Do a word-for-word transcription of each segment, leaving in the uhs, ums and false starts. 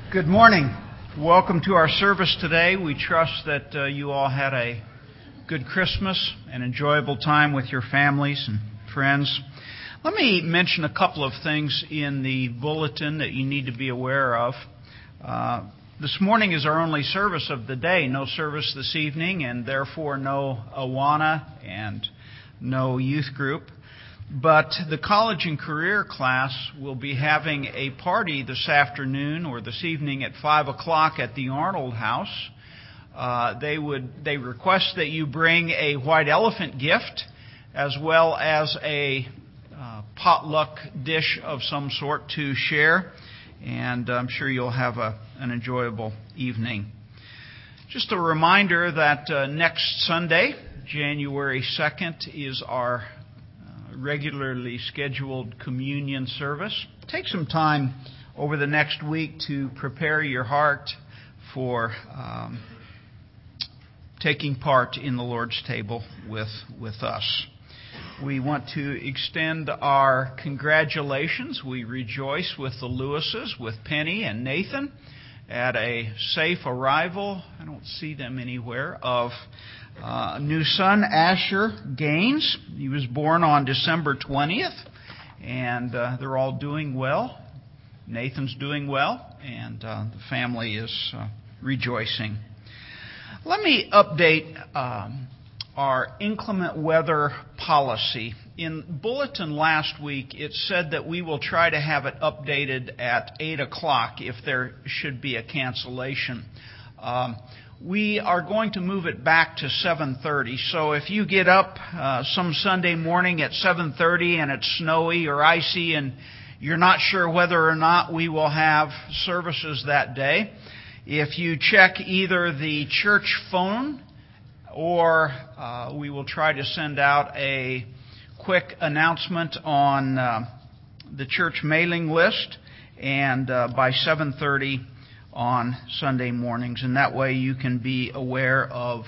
Good morning. Welcome to our service today. We trust that uh, you all had a good Christmas, an enjoyable time with your families and friends. Let me mention a couple of things in the bulletin that you need to be aware of. Uh, this morning is our only service of the day. No service this evening, and therefore no Awana and no youth group. But the college and career class will be having a party this afternoon or this evening at five o'clock at the Arnold House. Uh, they would they request that you bring a white elephant gift as well as a uh, potluck dish of some sort to share. And I'm sure you'll have a, an enjoyable evening. Just a reminder that uh, next Sunday, January second, is our regularly scheduled communion service. Take some time over the next week to prepare your heart for um, taking part in the Lord's table with, with us. We want to extend our congratulations. We rejoice with the Lewises, with Penny and Nathan, at a safe arrival, I don't see them anywhere, of uh, new son Asher Gaines. He was born on December twentieth, and uh, they're all doing well. Nathan's doing well, and uh, the family is uh, rejoicing. Let me update um, our inclement weather policy. In bulletin last week, it said that we will try to have it updated at eight o'clock if there should be a cancellation. Um, we are going to move it back to seven thirty. So if you get up uh, some Sunday morning at seven thirty and it's snowy or icy and you're not sure whether or not we will have services that day, if you check either the church phone or uh, we will try to send out a quick announcement on uh, the church mailing list, and uh, by seven thirty on Sunday mornings, and that way you can be aware of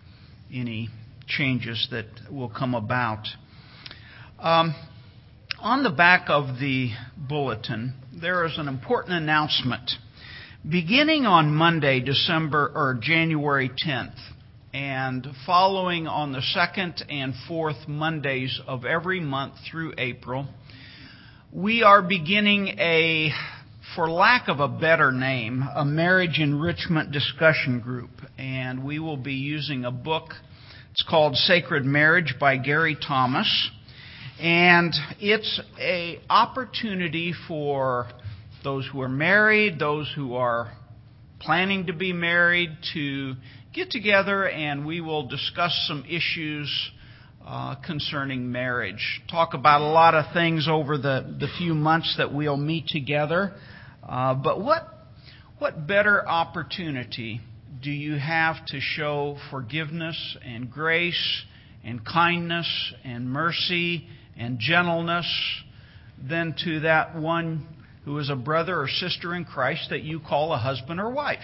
any changes that will come about. Um, on the back of the bulletin, there is an important announcement. Beginning on Monday, December or January tenth, and following on the second and fourth Mondays of every month through April, we are beginning a, for lack of a better name, a marriage enrichment discussion group. And we will be using a book. It's called Sacred Marriage by Gary Thomas. And it's an opportunity for those who are married, those who are planning to be married, to get together, and we will discuss some issues uh, concerning marriage. Talk about a lot of things over the, the few months that we'll meet together. Uh, but what what better opportunity do you have to show forgiveness and grace and kindness and mercy and gentleness than to that one who is a brother or sister in Christ that you call a husband or wife?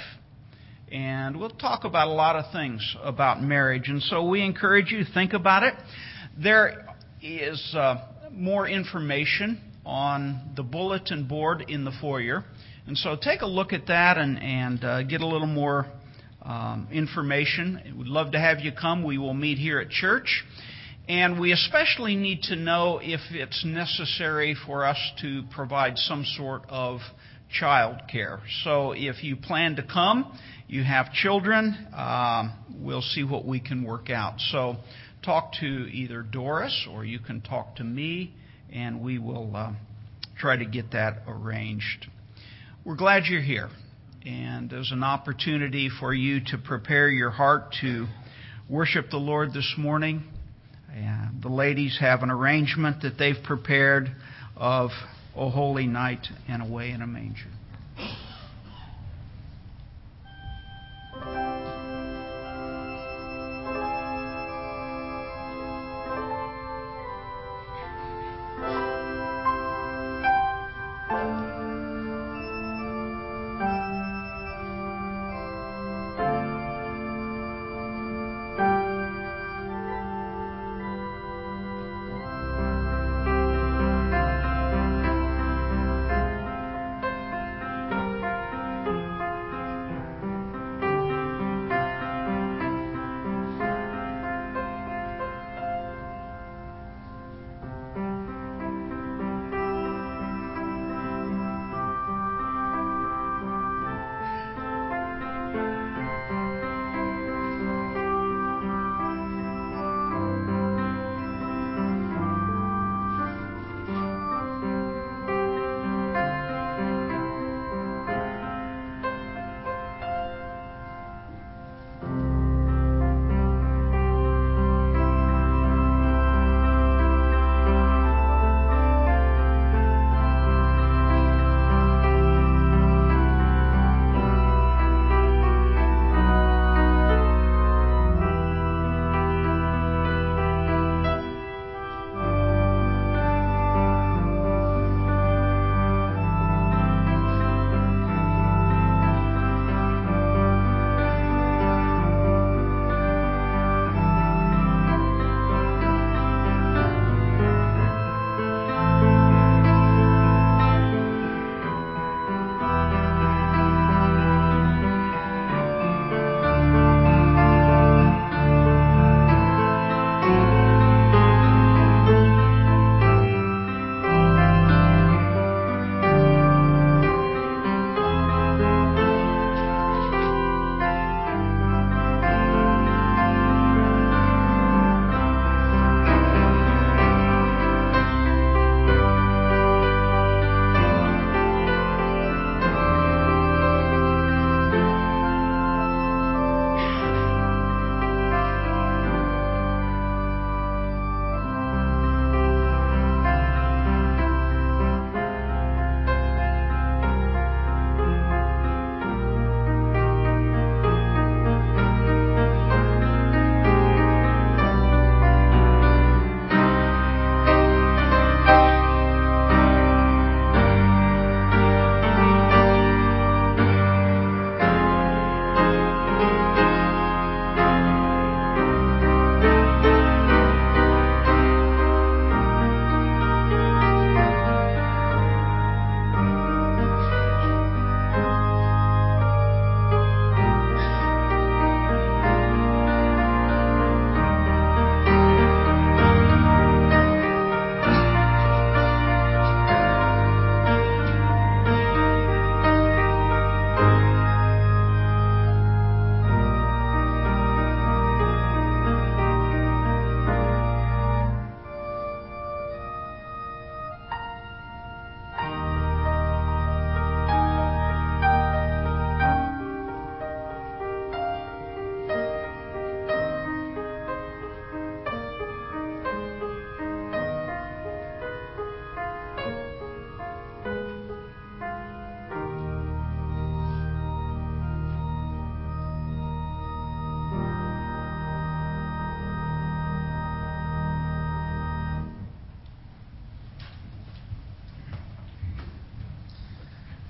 And we'll talk about a lot of things about marriage. And so we encourage you to think about it. There is uh, more information on the bulletin board in the foyer. And so take a look at that and, and uh, get a little more um, information. We'd love to have you come. We will meet here at church. And we especially need to know if it's necessary for us to provide some sort of child care. So if you plan to come, you have children, um, we'll see what we can work out. So talk to either Doris or you can talk to me, and we will uh, try to get that arranged. We're glad you're here, and there's an opportunity for you to prepare your heart to worship the Lord this morning. And the ladies have an arrangement that they've prepared of O Holy Night and Away in a Manger.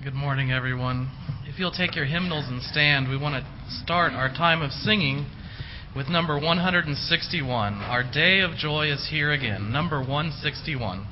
Good morning, everyone. If you'll take your hymnals and stand, we want to start our time of singing with number one hundred sixty-one. Our day of joy is here again. Number one sixty-one.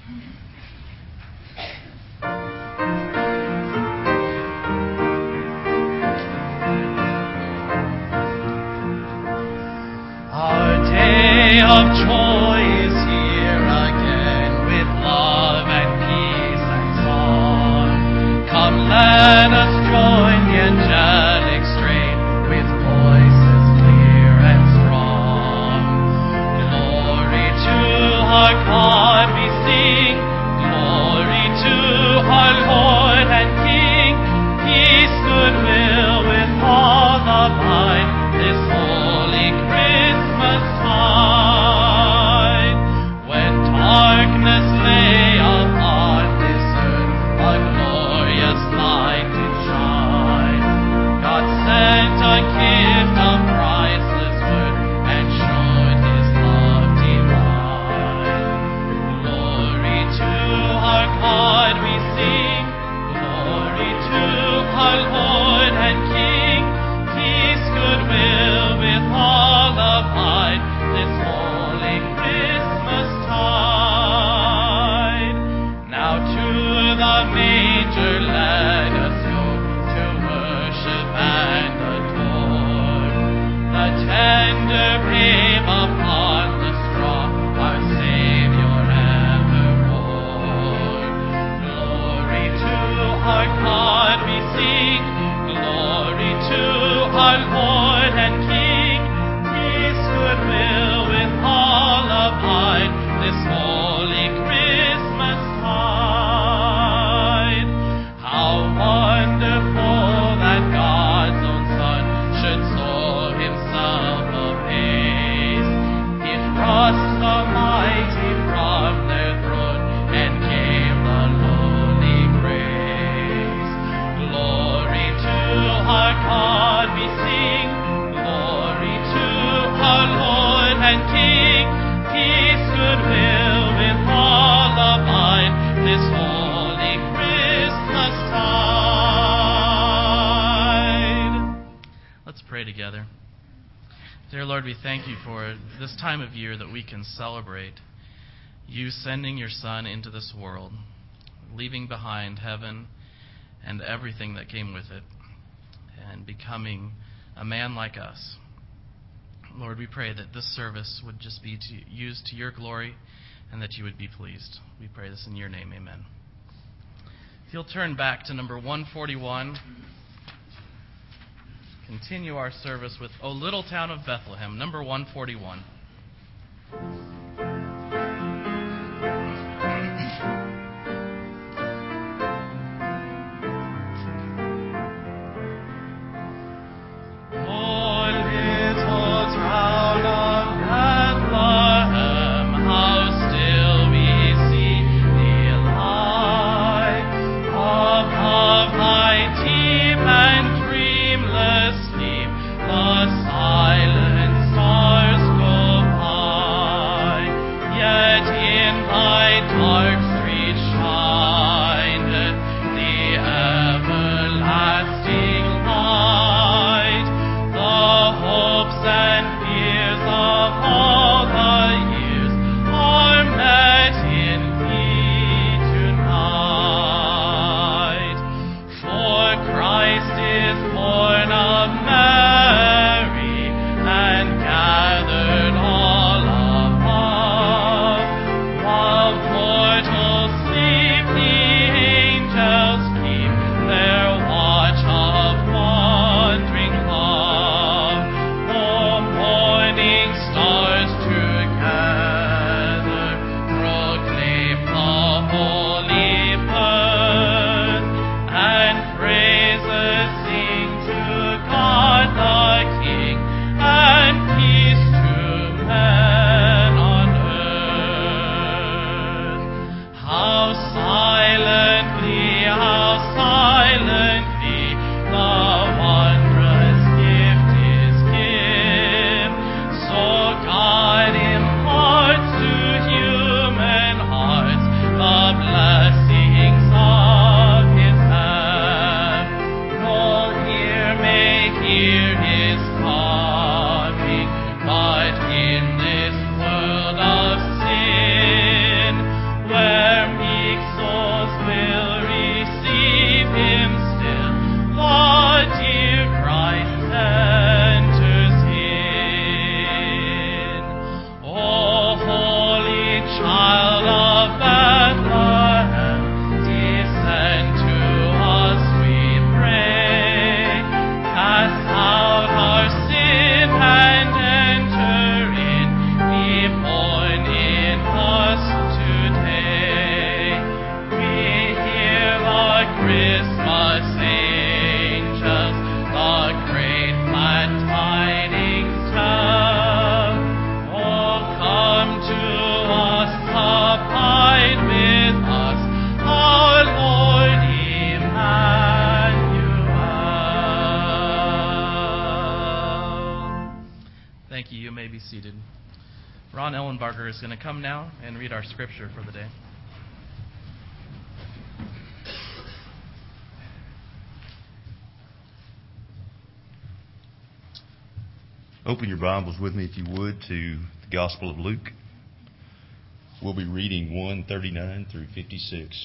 Our day of joy is here again with love and peace and song. Come, let us join the angelic strain with voices clear and strong. Glory to our God we sing, glory to our Lord and King. Peace, goodwill with all abide this holy Christmas tide. When darkness lay upon this earth, a glorious light did shine. God sent a gift of priceless worth and showed His love divine. Glory to our God we sing, glory to our Lord and King. Peace, goodwill with all abide this holy Christmas tide. Now to the manger let us go to worship and adore the tender babe upon the straw, our Savior evermore. Glory to our God we sing, glory to our Lord and King. Peace, goodwill with all abide this holy Christmas tide. How wonderful that God's own Son should sow Himself apace. He thrust the mighty from their throne and gave the lowly grace. Glory to our God we sing, glory to our Lord and King. Peace, goodwill with all abide this holy Christmas tide. Let's pray together. Dear Lord, we thank You for this time of year that we can celebrate You sending Your Son into this world, leaving behind heaven and everything that came with it, and becoming a man like us. Lord, we pray that this service would just be to, used to Your glory and that You would be pleased. We pray this in Your name, amen. If you'll turn back to number one forty-one, continue our service with O Little Town of Bethlehem, number one forty-one. Blessings of His hand. seated. Ron Ellenbarger is going to come now and read our scripture for the day. Open your Bibles with me, if you would, to the Gospel of Luke. We'll be reading one thirty-nine through fifty-six.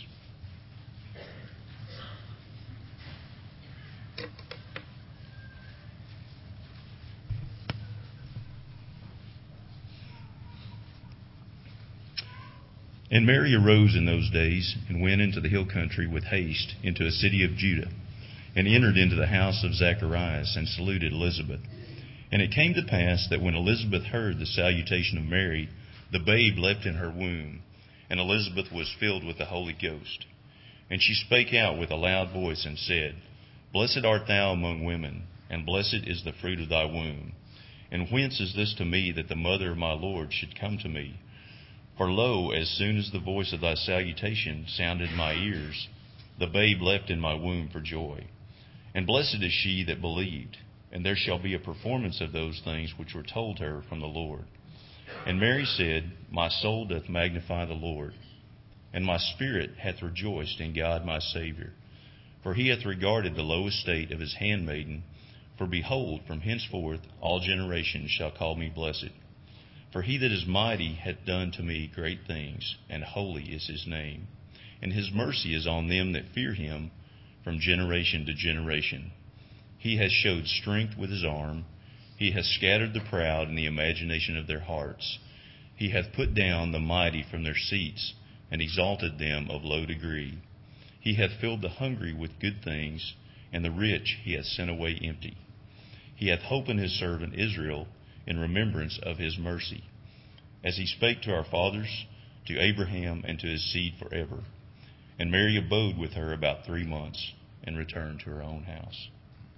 And Mary arose in those days and went into the hill country with haste into a city of Judah, and entered into the house of Zacharias, and saluted Elizabeth. And it came to pass that when Elizabeth heard the salutation of Mary, the babe leapt in her womb, and Elizabeth was filled with the Holy Ghost. And she spake out with a loud voice, and said, Blessed art thou among women, and blessed is the fruit of thy womb. And whence is this to me, that the mother of my Lord should come to me? For lo, as soon as the voice of thy salutation sounded in my ears, the babe leapt in my womb for joy. And blessed is she that believed, and there shall be a performance of those things which were told her from the Lord. And Mary said, My soul doth magnify the Lord, and my spirit hath rejoiced in God my Saviour. For he hath regarded the low estate of his handmaiden. For behold, from henceforth all generations shall call me blessed. For he that is mighty hath done to me great things, and holy is his name. And his mercy is on them that fear him from generation to generation. He has showed strength with his arm. He hath scattered the proud in the imagination of their hearts. He hath put down the mighty from their seats, and exalted them of low degree. He hath filled the hungry with good things, and the rich he hath sent away empty. He hath holpen his servant Israel in remembrance of his mercy, as he spake to our fathers, to Abraham, and to his seed forever. And Mary abode with her about three months, and returned to her own house.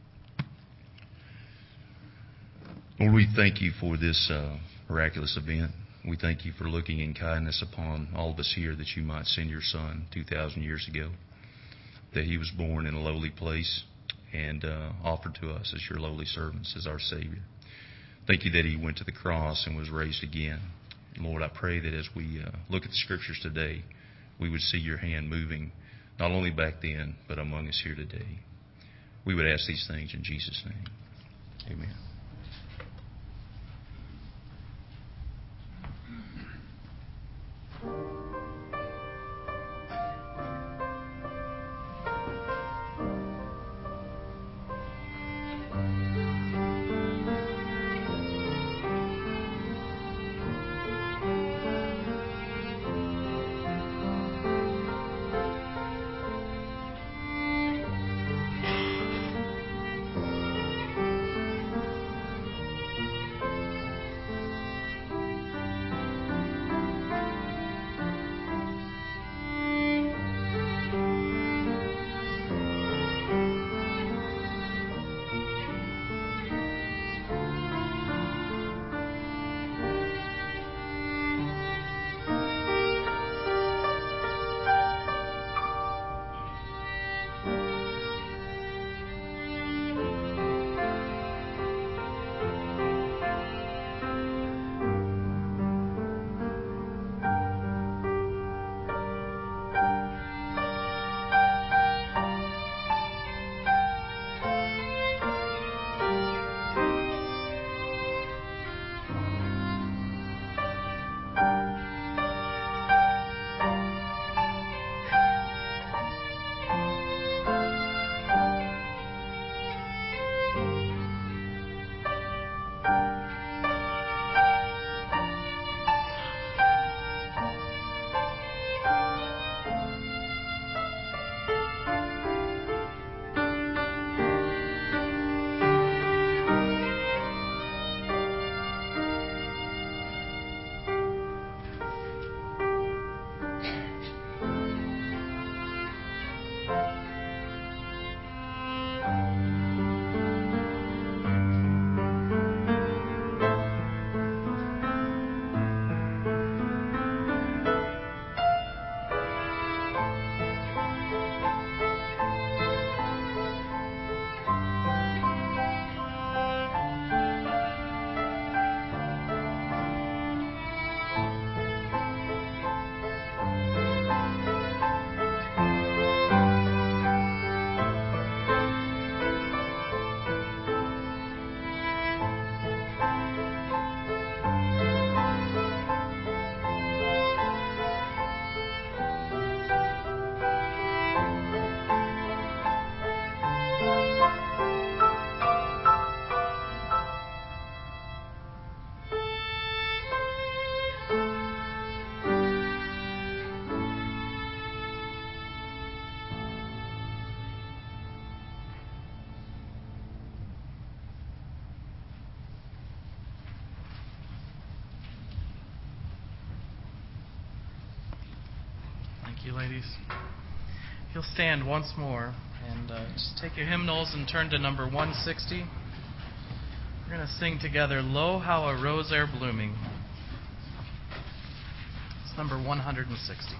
Lord, we thank you for this uh, miraculous event. We thank you for looking in kindness upon all of us here, that you might send your Son two thousand years ago, that he was born in a lowly place and uh, offered to us as your lowly servants, as our Savior. Thank you that he went to the cross and was raised again. Lord, I pray that as we uh, look at the Scriptures today, we would see your hand moving, not only back then, but among us here today. We would ask these things in Jesus' name. Amen. Thank you, ladies. If you'll stand once more and uh, just take your hymnals and turn to number one sixty. We're going to sing together, Lo, How a Rose Ere Blooming. It's number one sixty.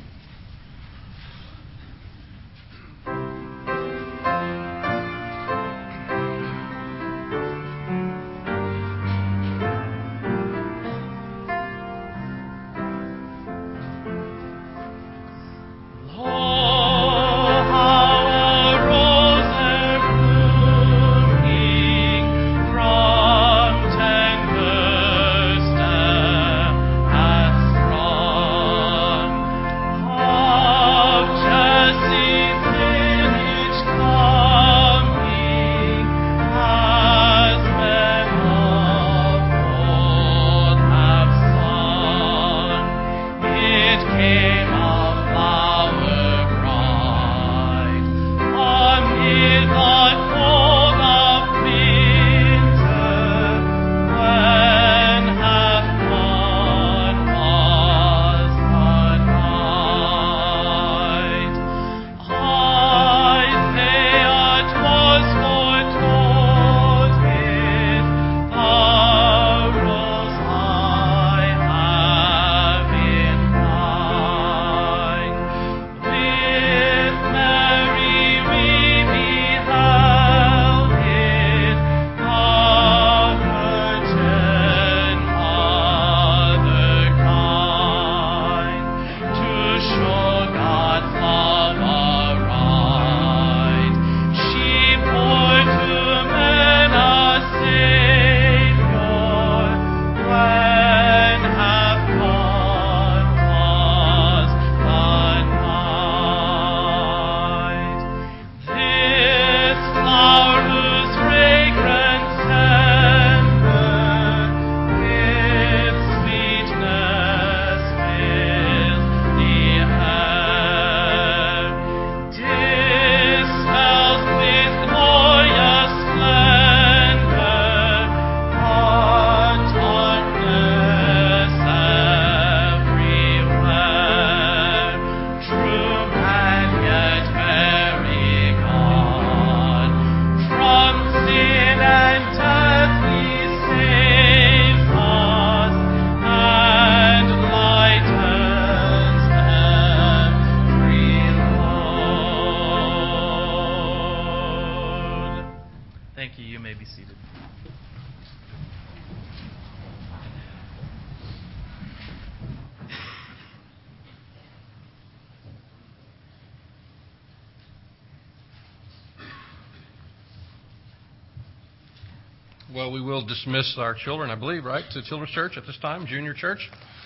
Well, we will dismiss our children, I believe, right, to Children's Church at this time, Junior Church.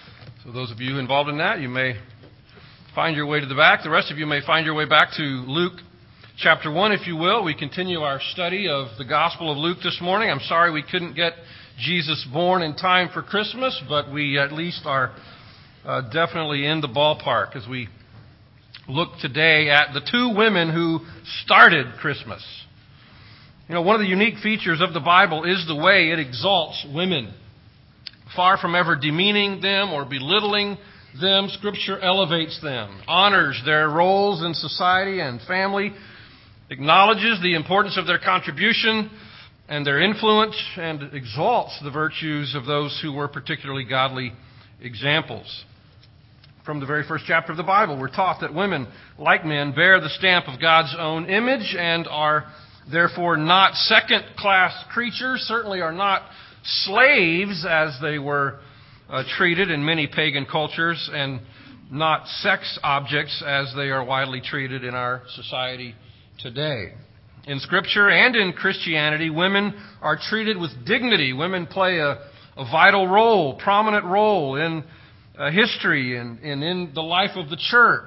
So those of you involved in that, you may find your way to the back. The rest of you may find your way back to Luke chapter one, if you will. We continue our study of the Gospel of Luke this morning. I'm sorry we couldn't get Jesus born in time for Christmas, but we at least are uh, definitely in the ballpark as we look today at the two women who started Christmas. You know, one of the unique features of the Bible is the way it exalts women. Far from ever demeaning them or belittling them, Scripture elevates them, honors their roles in society and family, acknowledges the importance of their contribution and their influence, and exalts the virtues of those who were particularly godly examples. From the very first chapter of the Bible, we're taught that women, like men, bear the stamp of God's own image and are therefore not second-class creatures, certainly are not slaves as they were uh, treated in many pagan cultures, and not sex objects as they are widely treated in our society today. In Scripture and in Christianity, women are treated with dignity. Women play a, a vital role, prominent role in uh, history and, and in the life of the church.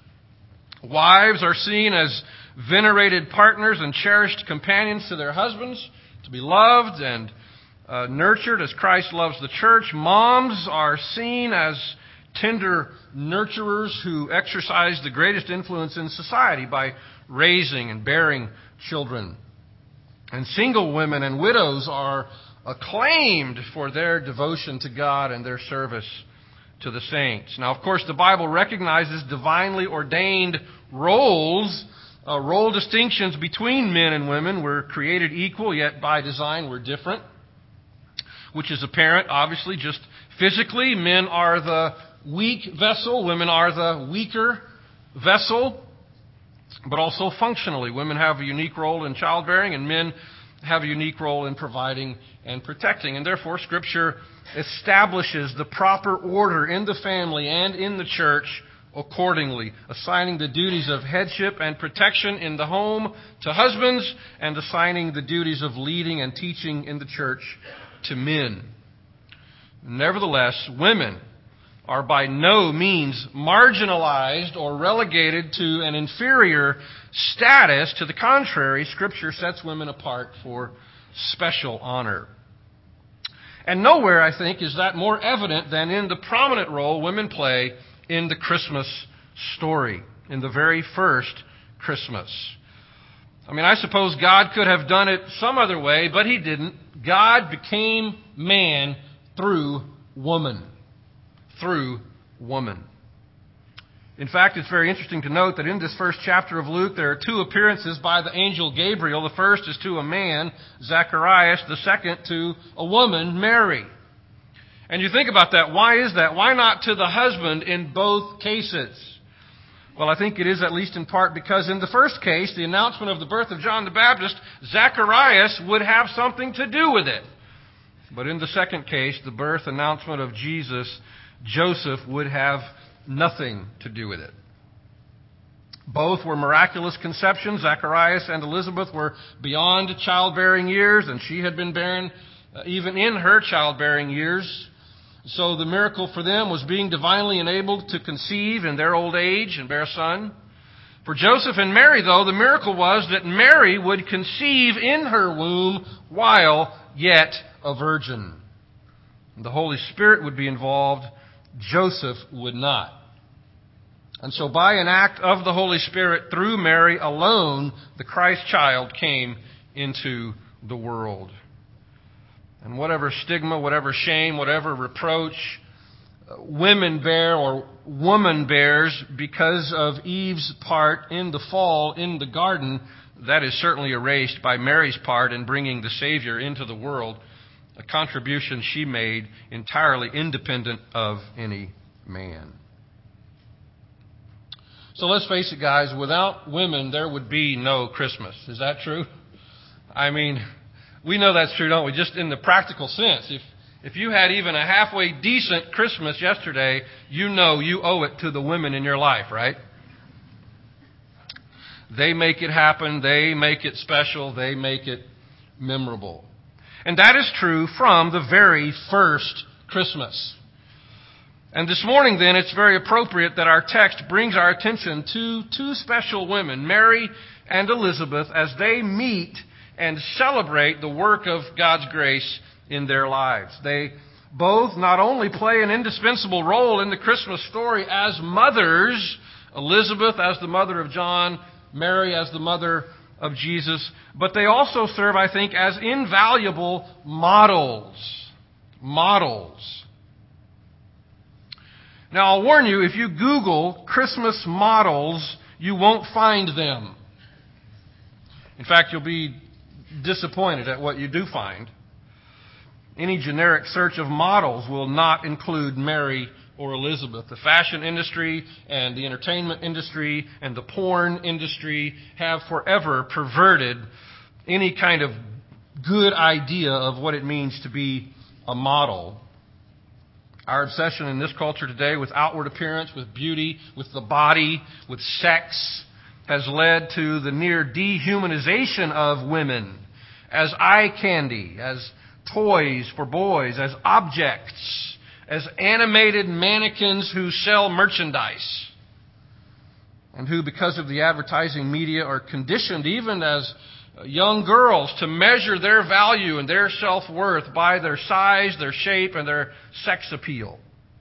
Wives are seen as venerated partners and cherished companions to their husbands, to be loved and uh, nurtured as Christ loves the church. Moms are seen as tender nurturers who exercise the greatest influence in society by raising and bearing children. And single women and widows are acclaimed for their devotion to God and their service to the saints. Now, of course, the Bible recognizes divinely ordained roles, uh, role distinctions between men and women. We're created equal, yet by design we're different, which is apparent, obviously, just physically. Men are the weak vessel, women are the weaker vessel, but also functionally. Women have a unique role in childbearing, and men have a unique role in providing and protecting. And therefore, Scripture establishes the proper order in the family and in the church accordingly, assigning the duties of headship and protection in the home to husbands, and assigning the duties of leading and teaching in the church to men. Nevertheless, women are by no means marginalized or relegated to an inferior status. To the contrary, Scripture sets women apart for special honor. And nowhere, I think, is that more evident than in the prominent role women play in the Christmas story, in the very first Christmas. I mean, I suppose God could have done it some other way, but He didn't. God became man through woman. Through woman. In fact, it's very interesting to note that in this first chapter of Luke, there are two appearances by the angel Gabriel. The first is to a man, Zacharias. The second to a woman, Mary. And you think about that. Why is that? Why not to the husband in both cases? Well, I think it is at least in part because in the first case, the announcement of the birth of John the Baptist, Zacharias would have something to do with it. But in the second case, the birth announcement of Jesus, Joseph would have nothing to do with it. Both were miraculous conceptions. Zacharias and Elizabeth were beyond childbearing years, and she had been barren uh, even in her childbearing years. So the miracle for them was being divinely enabled to conceive in their old age and bear a son. For Joseph and Mary, though, the miracle was that Mary would conceive in her womb while yet a virgin. The Holy Spirit would be involved. Joseph would not. And so by an act of the Holy Spirit through Mary alone, the Christ child came into the world. And whatever stigma, whatever shame, whatever reproach women bear or woman bears because of Eve's part in the fall in the garden, that is certainly erased by Mary's part in bringing the Savior into the world, a contribution she made entirely independent of any man. So let's face it, guys, without women, there would be no Christmas. Is that true? I mean, we know that's true, don't we? Just in the practical sense. If if you had even a halfway decent Christmas yesterday, you know you owe it to the women in your life, right? They make it happen. They make it special. They make it memorable. And that is true from the very first Christmas. And this morning, then, it's very appropriate that our text brings our attention to two special women, Mary and Elizabeth, as they meet and celebrate the work of God's grace in their lives. They both not only play an indispensable role in the Christmas story as mothers, Elizabeth as the mother of John, Mary as the mother of Jesus, but they also serve, I think, as invaluable models. Models. Now, I'll warn you, if you Google Christmas models, you won't find them. In fact, you'll be disappointed at what you do find. Any generic search of models will not include Mary or Elizabeth. The fashion industry and the entertainment industry and the porn industry have forever perverted any kind of good idea of what it means to be a model. Our obsession in this culture today with outward appearance, with beauty, with the body, with sex, has led to the near dehumanization of women as eye candy, as toys for boys, as objects, as animated mannequins who sell merchandise, and who, because of the advertising media, are conditioned, even as young girls, to measure their value and their self-worth by their size, their shape, and their sex appeal.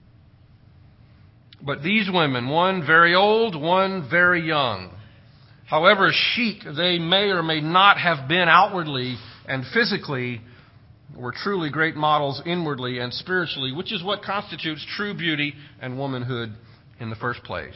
But these women, one very old, one very young, however chic they may or may not have been outwardly and physically, were truly great models inwardly and spiritually, which is what constitutes true beauty and womanhood in the first place.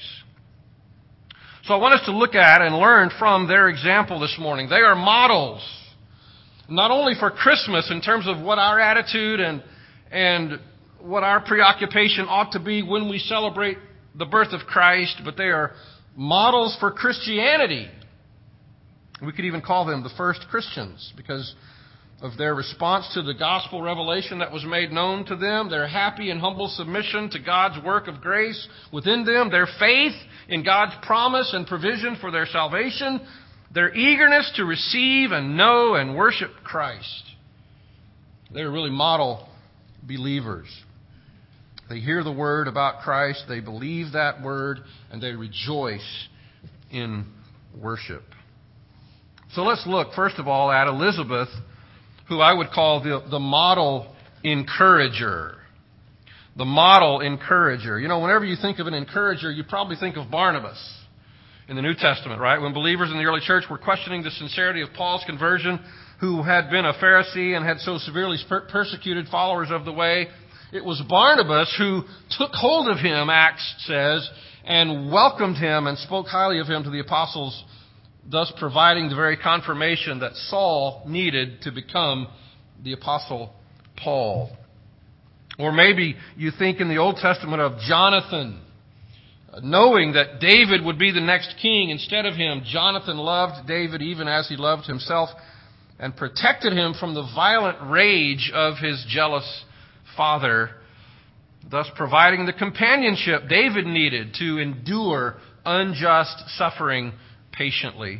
So I want us to look at and learn from their example this morning. They are models, not only for Christmas in terms of what our attitude and, and what our preoccupation ought to be when we celebrate the birth of Christ, but they are models for Christianity. We could even call them the first Christians because of their response to the gospel revelation that was made known to them, their happy and humble submission to God's work of grace within them, their faith in God's promise and provision for their salvation, their eagerness to receive and know and worship Christ. They're really model believers. They hear the word about Christ, they believe that word, and they rejoice in worship. So let's look, first of all, at Elizabeth, who I would call the, the model encourager. The model encourager. You know, whenever you think of an encourager, you probably think of Barnabas in the New Testament, right? When believers in the early church were questioning the sincerity of Paul's conversion, who had been a Pharisee and had so severely per- persecuted followers of the way, it was Barnabas who took hold of him, Acts says, and welcomed him and spoke highly of him to the apostles, thus providing the very confirmation that Saul needed to become the Apostle Paul. Or maybe you think in the Old Testament of Jonathan, knowing that David would be the next king instead of him. Jonathan loved David even as he loved himself and protected him from the violent rage of his jealous father, thus providing the companionship David needed to endure unjust suffering patiently.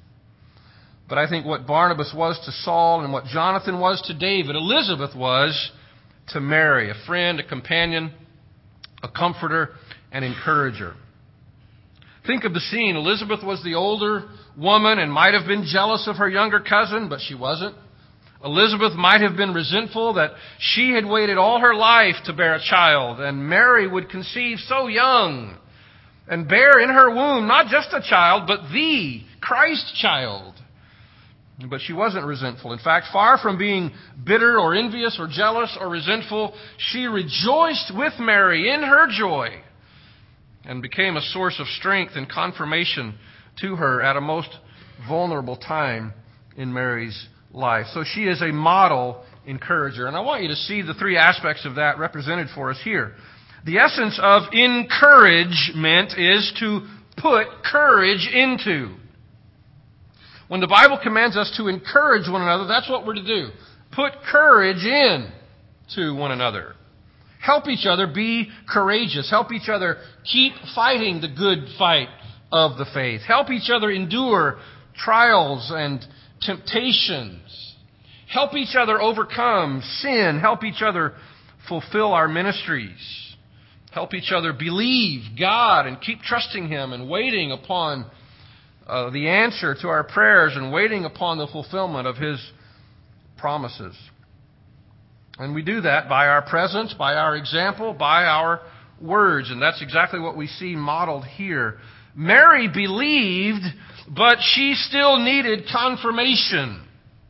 But I think what Barnabas was to Saul and what Jonathan was to David, Elizabeth was to Mary, a friend, a companion, a comforter, an encourager. Think of the scene. Elizabeth was the older woman and might have been jealous of her younger cousin, but she wasn't. Elizabeth might have been resentful that she had waited all her life to bear a child, and Mary would conceive so young and bear in her womb not just a child, but the Christ child. But she wasn't resentful. In fact, far from being bitter or envious or jealous or resentful, she rejoiced with Mary in her joy and became a source of strength and confirmation to her at a most vulnerable time in Mary's life. So she is a model encourager. And I want you to see the three aspects of that represented for us here. The essence of encouragement is to put courage into. When the Bible commands us to encourage one another, that's what we're to do. Put courage in to one another. Help each other be courageous. Help each other keep fighting the good fight of the faith. Help each other endure trials and temptations. Help each other overcome sin. Help each other fulfill our ministries. Help each other believe God and keep trusting Him and waiting upon uh, the answer to our prayers and waiting upon the fulfillment of His promises. And we do that by our presence, by our example, by our words. And that's exactly what we see modeled here. Mary believed, but she still needed confirmation.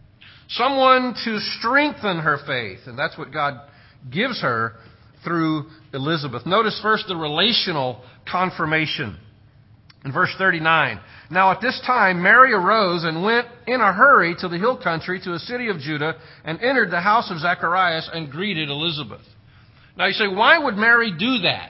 Someone to strengthen her faith. And that's what God gives her through Elizabeth. Notice first the relational confirmation. In verse thirty-nine, now at this time Mary arose and went in a hurry to the hill country, to a city of Judah, and entered the house of Zacharias and greeted Elizabeth. Now you say, why would Mary do that?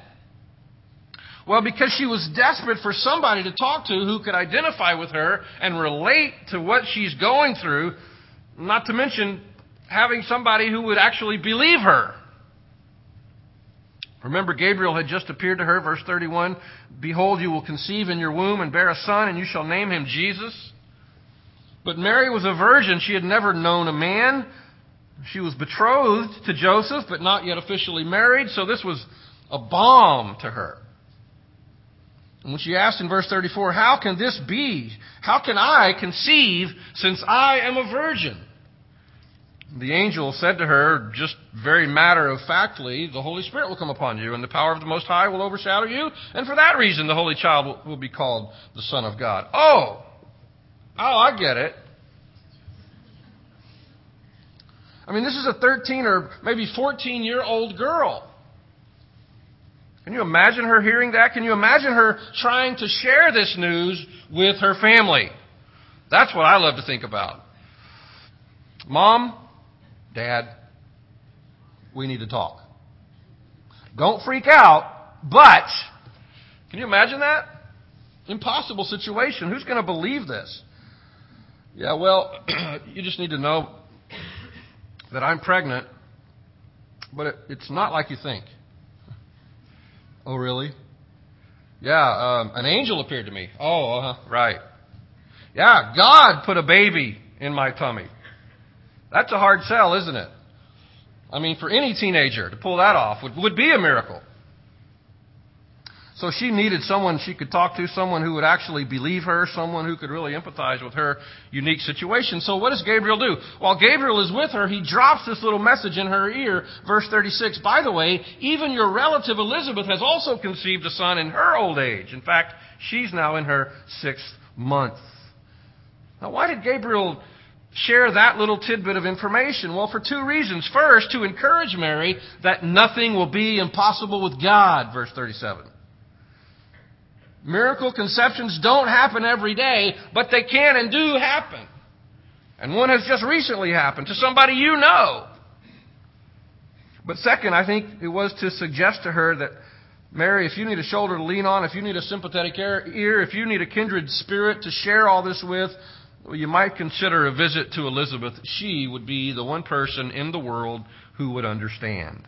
Well, because she was desperate for somebody to talk to who could identify with her and relate to what she's going through, not to mention having somebody who would actually believe her. Remember, Gabriel had just appeared to her, verse thirty-one, behold, you will conceive in your womb and bear a son, and you shall name him Jesus. But Mary was a virgin. She had never known a man. She was betrothed to Joseph, but not yet officially married, so this was a balm to her. And when she asked in verse thirty-four, how can this be? How can I conceive since I am a virgin? The angel said to her, just very matter-of-factly, the Holy Spirit will come upon you, and the power of the Most High will overshadow you, and for that reason the Holy Child will, will be called the Son of God. Oh! Oh, I get it. I mean, this is a thirteen or maybe fourteen-year-old girl. Can you imagine her hearing that? Can you imagine her trying to share this news with her family? That's what I love to think about. Mom, Dad, we need to talk. Don't freak out, but can you imagine that? Impossible situation. Who's going to believe this? Yeah, well, you just need to know that I'm pregnant, but it, it's not like you think. Oh, really? Yeah, um, an angel appeared to me. Oh, uh-huh, right. Yeah, God put a baby in my tummy. That's a hard sell, isn't it? I mean, for any teenager to pull that off would, would be a miracle. So she needed someone she could talk to, someone who would actually believe her, someone who could really empathize with her unique situation. So what does Gabriel do? While Gabriel is with her, he drops this little message in her ear, verse thirty-six. By the way, even your relative Elizabeth has also conceived a son in her old age. In fact, she's now in her sixth month. Now, why did Gabriel share that little tidbit of information? Well, for two reasons. First, to encourage Mary that nothing will be impossible with God, verse thirty-seven. Miracle conceptions don't happen every day, but they can and do happen. And one has just recently happened to somebody you know. But second, I think it was to suggest to her that, Mary, if you need a shoulder to lean on, if you need a sympathetic ear, if you need a kindred spirit to share all this with, well, you might consider a visit to Elizabeth. She would be the one person in the world who would understand.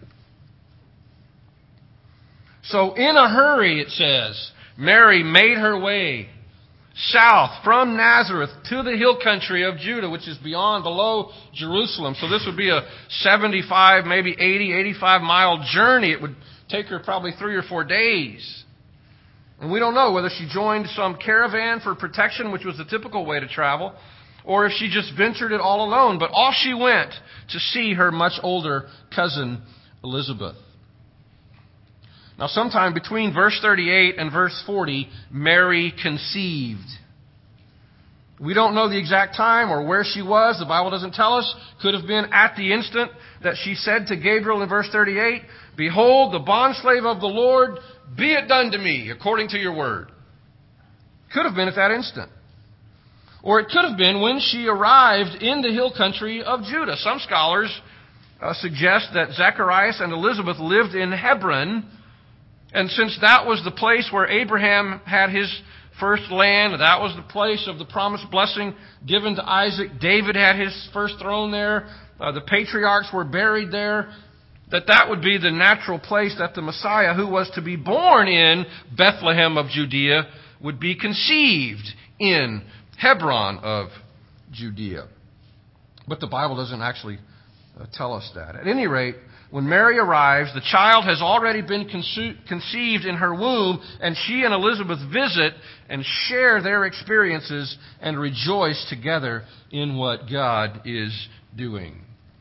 So in a hurry, it says, Mary made her way south from Nazareth to the hill country of Judah, which is beyond, below Jerusalem. So this would be a seventy-five, maybe eighty, eighty-five mile journey. It would take her probably three or four days. And we don't know whether she joined some caravan for protection, which was the typical way to travel, or if she just ventured it all alone. But off she went to see her much older cousin, Elizabeth. Now, sometime between verse thirty-eight and verse forty, Mary conceived. We don't know the exact time or where she was. The Bible doesn't tell us. Could have been at the instant that she said to Gabriel in verse thirty-eight, Behold, the bondslave of the Lord, be it done to me according to your word. Could have been at that instant. Or it could have been when she arrived in the hill country of Judah. Some scholars uh, suggest that Zacharias and Elizabeth lived in Hebron. And since that was the place where Abraham had his first land, that was the place of the promised blessing given to Isaac, David had his first throne there, uh, the patriarchs were buried there, that that would be the natural place that the Messiah, who was to be born in Bethlehem of Judea, would be conceived in Hebron of Judea. But the Bible doesn't actually uh, tell us that. At any rate, when Mary arrives, the child has already been conce- conceived in her womb, and she and Elizabeth visit and share their experiences and rejoice together in what God is doing.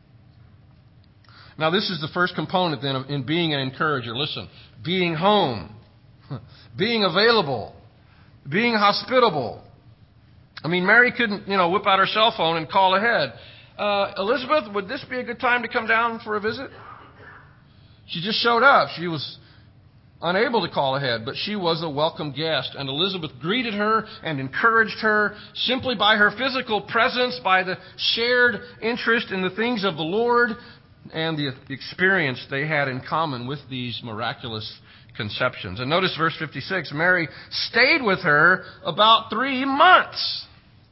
Now, this is the first component then of, in being an encourager. Listen, being home, being available, being hospitable. I mean, Mary couldn't, you know, whip out her cell phone and call ahead. Uh, Elizabeth, would this be a good time to come down for a visit? She just showed up. She was unable to call ahead, but she was a welcome guest. And Elizabeth greeted her and encouraged her simply by her physical presence, by the shared interest in the things of the Lord, and the experience they had in common with these miraculous conceptions. And notice verse fifty-six, Mary stayed with her about three months.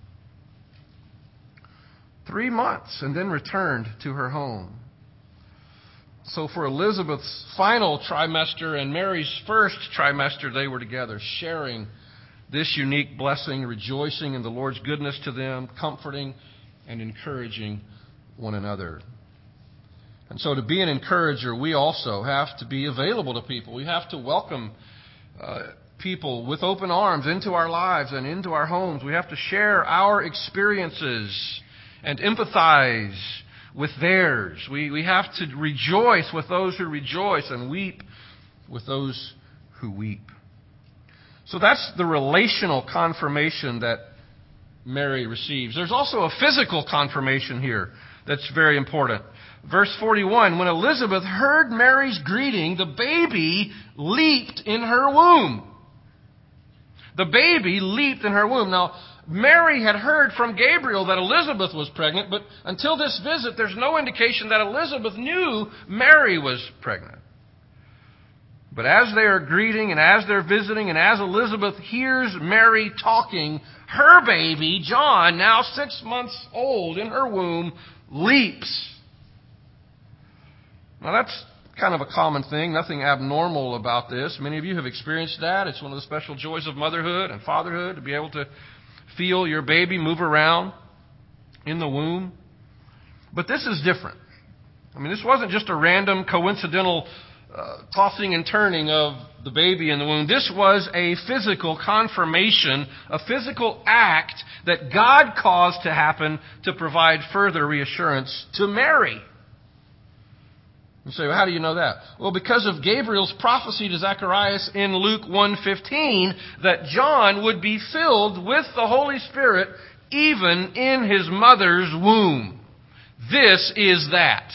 Three months, and then returned to her home. So for Elizabeth's final trimester and Mary's first trimester, they were together, sharing this unique blessing, rejoicing in the Lord's goodness to them, comforting and encouraging one another. And so to be an encourager, we also have to be available to people. We have to welcome uh, people with open arms into our lives and into our homes. We have to share our experiences and empathize with theirs. We, we have to rejoice with those who rejoice and weep with those who weep. So that's the relational confirmation that Mary receives. There's also a physical confirmation here that's very important. Verse forty-one, when Elizabeth heard Mary's greeting, the baby leaped in her womb. The baby leaped in her womb. Now, Mary had heard from Gabriel that Elizabeth was pregnant, but until this visit, there's no indication that Elizabeth knew Mary was pregnant. But as they are greeting and as they're visiting and as Elizabeth hears Mary talking, her baby, John, now six months old in her womb, leaps. Now that's kind of a common thing, nothing abnormal about this. Many of you have experienced that. It's one of the special joys of motherhood and fatherhood to be able to feel your baby move around in the womb. But this is different. I mean, this wasn't just a random, coincidental uh, tossing and turning of the baby in the womb. This was a physical confirmation, a physical act that God caused to happen to provide further reassurance to Mary. You say, well, how do you know that? Well, because of Gabriel's prophecy to Zacharias in Luke one fifteen that John would be filled with the Holy Spirit even in his mother's womb. This is that.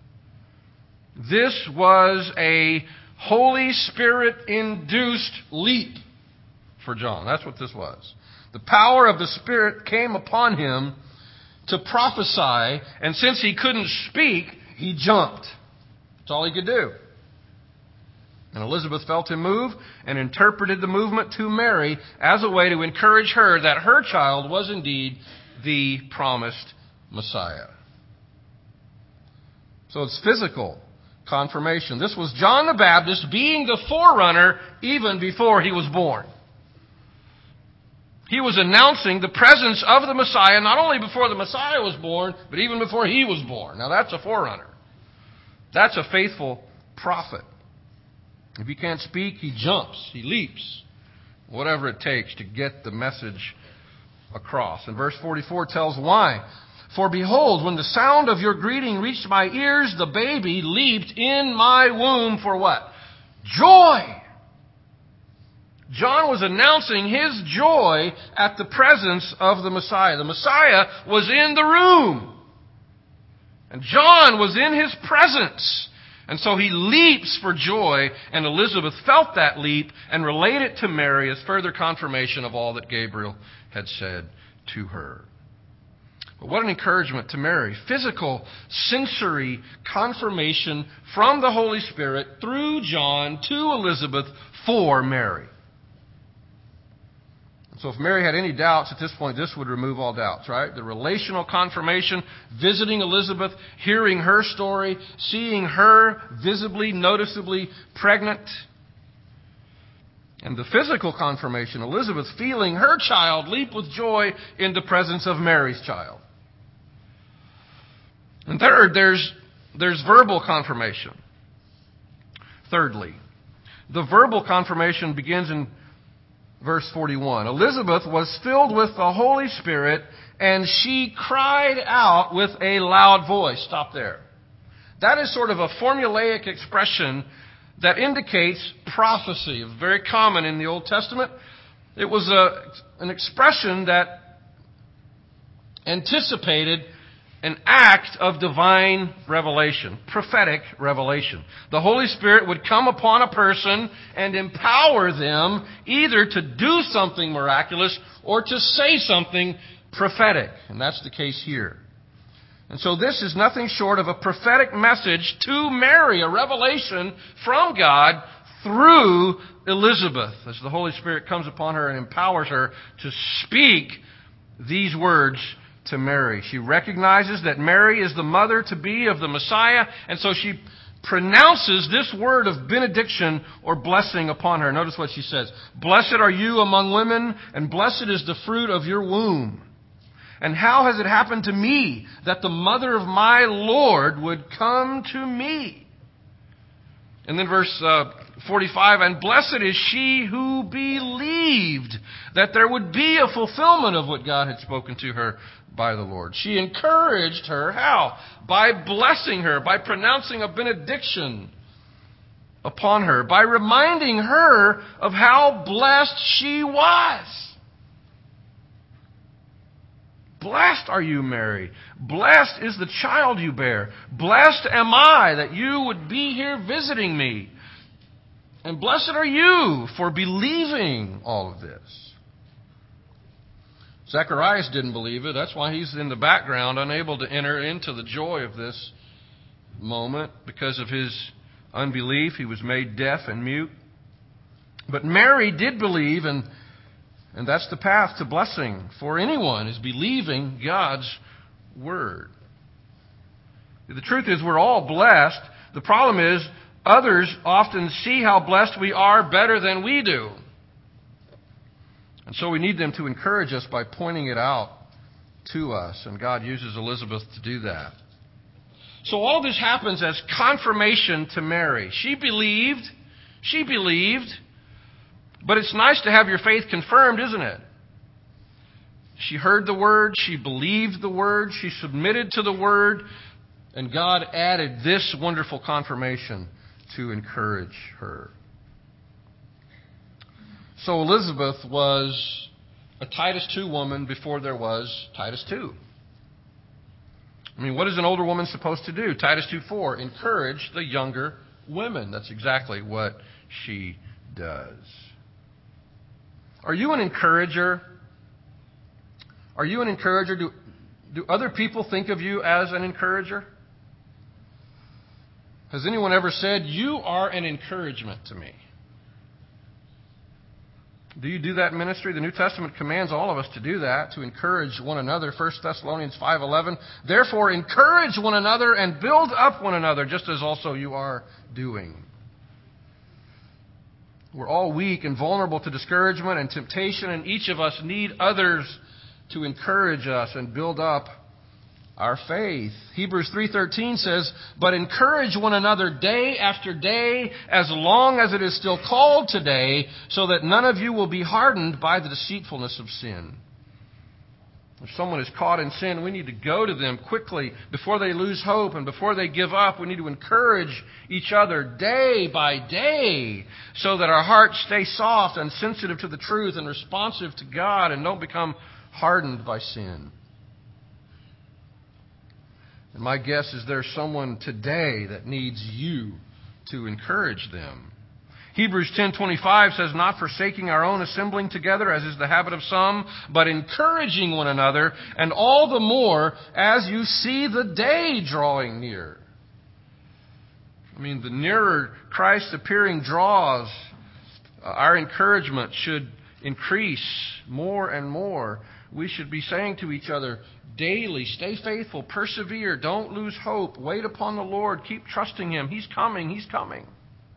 This was a Holy Spirit-induced leap for John. That's what this was. The power of the Spirit came upon him to prophesy, and since he couldn't speak, he jumped. That's all he could do. And Elizabeth felt him move and interpreted the movement to Mary as a way to encourage her that her child was indeed the promised Messiah. So it's physical confirmation. This was John the Baptist being the forerunner even before he was born. He was announcing the presence of the Messiah not only before the Messiah was born, but even before he was born. Now that's a forerunner. That's a faithful prophet. If he can't speak, he jumps, he leaps, whatever it takes to get the message across. And verse forty-four tells why. For behold, when the sound of your greeting reached my ears, the baby leaped in my womb for what? Joy! John was announcing his joy at the presence of the Messiah. The Messiah was in the room. And John was in his presence. And so he leaps for joy, and Elizabeth felt that leap and relayed it to Mary as further confirmation of all that Gabriel had said to her. But what an encouragement to Mary. Physical, sensory confirmation from the Holy Spirit through John to Elizabeth for Mary. So if Mary had any doubts at this point, this would remove all doubts, right? The relational confirmation, visiting Elizabeth, hearing her story, seeing her visibly, noticeably pregnant. And the physical confirmation, Elizabeth feeling her child leap with joy in the presence of Mary's child. And third, there's, there's verbal confirmation. Thirdly, the verbal confirmation begins in verse forty-one. Elizabeth was filled with the Holy Spirit, and she cried out with a loud voice. Stop there. That is sort of a formulaic expression that indicates prophecy. Very common in the Old Testament. It was a, an expression that anticipated an act of divine revelation, prophetic revelation. The Holy Spirit would come upon a person and empower them either to do something miraculous or to say something prophetic. And that's the case here. And so this is nothing short of a prophetic message to Mary, a revelation from God through Elizabeth, as the Holy Spirit comes upon her and empowers her to speak these words to Mary. She recognizes that Mary is the mother-to-be of the Messiah, and so she pronounces this word of benediction or blessing upon her. Notice what she says. Blessed are you among women, and blessed is the fruit of your womb. And how has it happened to me that the mother of my Lord would come to me? And then verse uh, forty-five, and blessed is she who believed that there would be a fulfillment of what God had spoken to her by the Lord. She encouraged her. How? By blessing her, by pronouncing a benediction upon her, by reminding her of how blessed she was. Blessed are you, Mary. Blessed is the child you bear. Blessed am I that you would be here visiting me. And blessed are you for believing all of this. Zacharias didn't believe it. That's why he's in the background, unable to enter into the joy of this moment because of his unbelief. He was made deaf and mute. But Mary did believe, and, and that's the path to blessing for anyone, is believing God's word. The truth is we're all blessed. The problem is others often see how blessed we are better than we do. And so we need them to encourage us by pointing it out to us. And God uses Elizabeth to do that. So all this happens as confirmation to Mary. She believed. She believed. But it's nice to have your faith confirmed, isn't it? She heard the word. She believed the word. She submitted to the word. And God added this wonderful confirmation to encourage her. So Elizabeth was a Titus two woman before there was Titus two. I mean, what is an older woman supposed to do? Titus two four, encourage the younger women. That's exactly what she does. Are you an encourager? Are you an encourager? Do, do other people think of you as an encourager? Has anyone ever said, you are an encouragement to me? Do you do that in ministry? The New Testament commands all of us to do that, to encourage one another. First Thessalonians five eleven. Therefore, encourage one another and build up one another, just as also you are doing. We're all weak and vulnerable to discouragement and temptation, and each of us need others to encourage us and build up our faith. Hebrews three thirteen says, but encourage one another day after day, as long as it is still called today, so that none of you will be hardened by the deceitfulness of sin. If someone is caught in sin, we need to go to them quickly before they lose hope and before they give up. We need to encourage each other day by day so that our hearts stay soft and sensitive to the truth and responsive to God and don't become hardened by sin. And my guess is there's someone today that needs you to encourage them. Hebrews ten twenty-five says, not forsaking our own assembling together, as is the habit of some, but encouraging one another, and all the more as you see the day drawing near. I mean, the nearer Christ's appearing draws, uh, our encouragement should increase more and more. We should be saying to each other daily, stay faithful, persevere, don't lose hope, wait upon the Lord, keep trusting Him. He's coming, He's coming.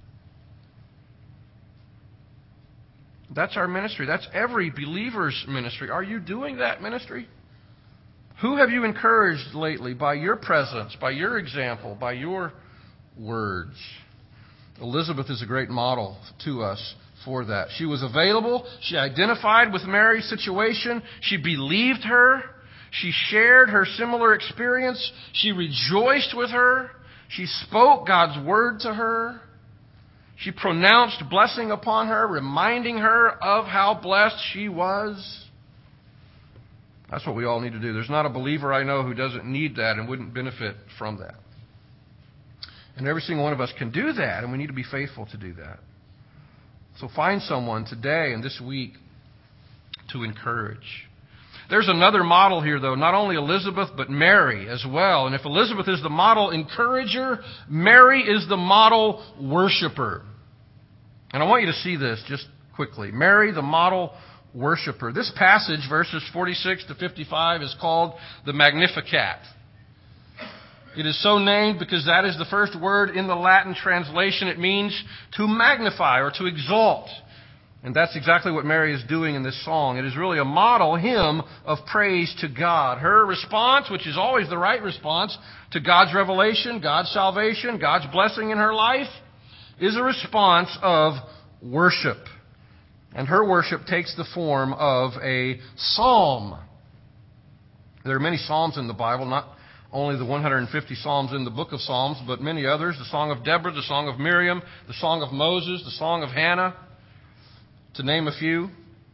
That's our ministry. That's every believer's ministry. Are you doing that ministry? Who have you encouraged lately by your presence, by your example, by your words? Elizabeth is a great model to us for that. She was available. She identified with Mary's situation. She believed her. She shared her similar experience. She rejoiced with her. She spoke God's word to her. She pronounced blessing upon her, reminding her of how blessed she was. That's what we all need to do. There's not a believer I know who doesn't need that and wouldn't benefit from that. And every single one of us can do that, and we need to be faithful to do that. So find someone today and this week to encourage. There's another model here, though. Not only Elizabeth, but Mary as well. And if Elizabeth is the model encourager, Mary is the model worshiper. And I want you to see this just quickly. Mary, the model worshiper. This passage, verses forty-six to fifty-five, is called the Magnificat. It is so named because that is the first word in the Latin translation. It means to magnify or to exalt. And that's exactly what Mary is doing in this song. It is really a model hymn of praise to God. Her response, which is always the right response to God's revelation, God's salvation, God's blessing in her life, is a response of worship. And her worship takes the form of a psalm. There are many psalms in the Bible, not only the one hundred fifty psalms in the book of Psalms, but many others. The Song of Deborah, the Song of Miriam, the Song of Moses, the Song of Hannah, to name a few.